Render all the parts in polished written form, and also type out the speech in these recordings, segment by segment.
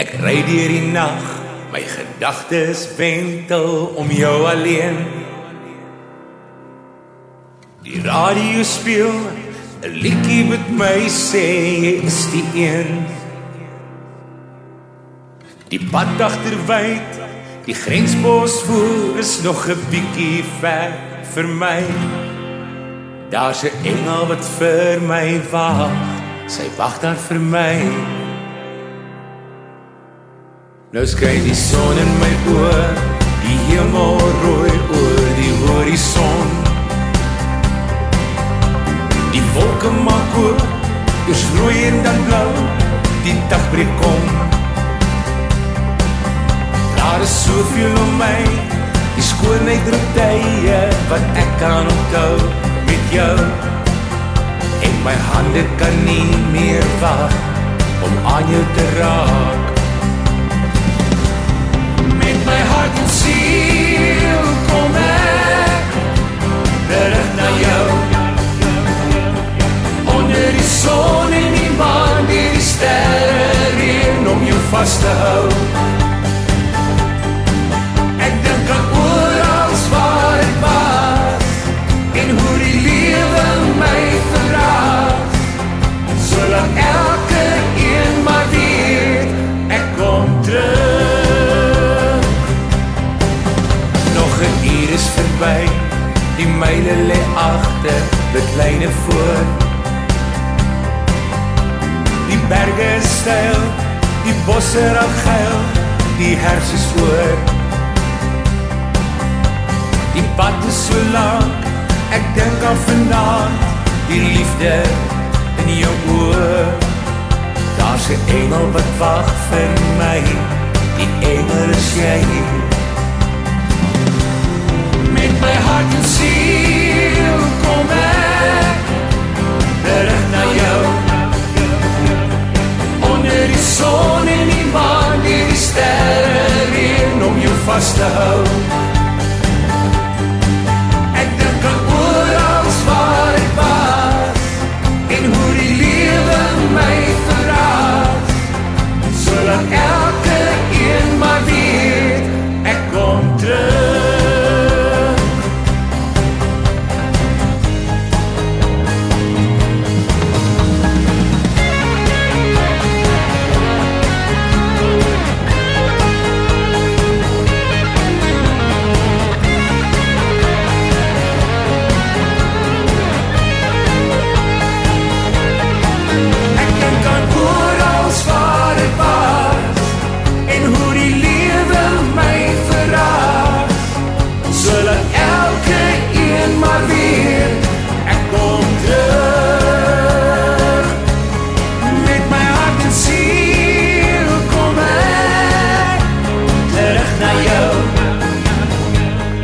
Ek ry deur die nag, my gedagtes wentel om jou alleen. Die radio speel 'n liedjie wat my sê jy is die een. Die pad agterwyd, die grensbos voor is nog 'n bietjie ver vir my. Daar's 'n engel wat vir my wag, sy wag daar vir my. Nou skyn die son in my oë, die hemel rooi oor die horison. Die wolke maak oop, eers rooi en dan blou, die dag breek kom. Daar is soveel om my, die skoonheid drup tye, wat ek kan onthou met jou. En my hande kan nie meer wag, om aan jou te raak. Met my hart en siel kom ek terug na jou. Onder die son en die maan, die sterre reën om jou vas te hou. Ek dink aan oral waar ek was, en hoe die lewe my verras. Solang elke een maar weet, ek kom terug. Nog 'n uur is verby, die myle lê agter, dit lyne voor. Die berge is styl, die bosse raak geil, die herfs is oor. Die pad is so lank, ek dink aan vanaand, die liefde in jou oë. Daar's 'n engel wat wag vir my, die engel is jy. Met my hart en siel kom ek terug na jou. Onder die son en die maan, die sterre reën om jou vas te hou. Ek dink aan oral waar ek was, en hoe die lewe my verras. Solang elke een maar weet, ek kom terug.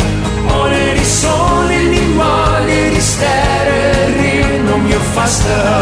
Faster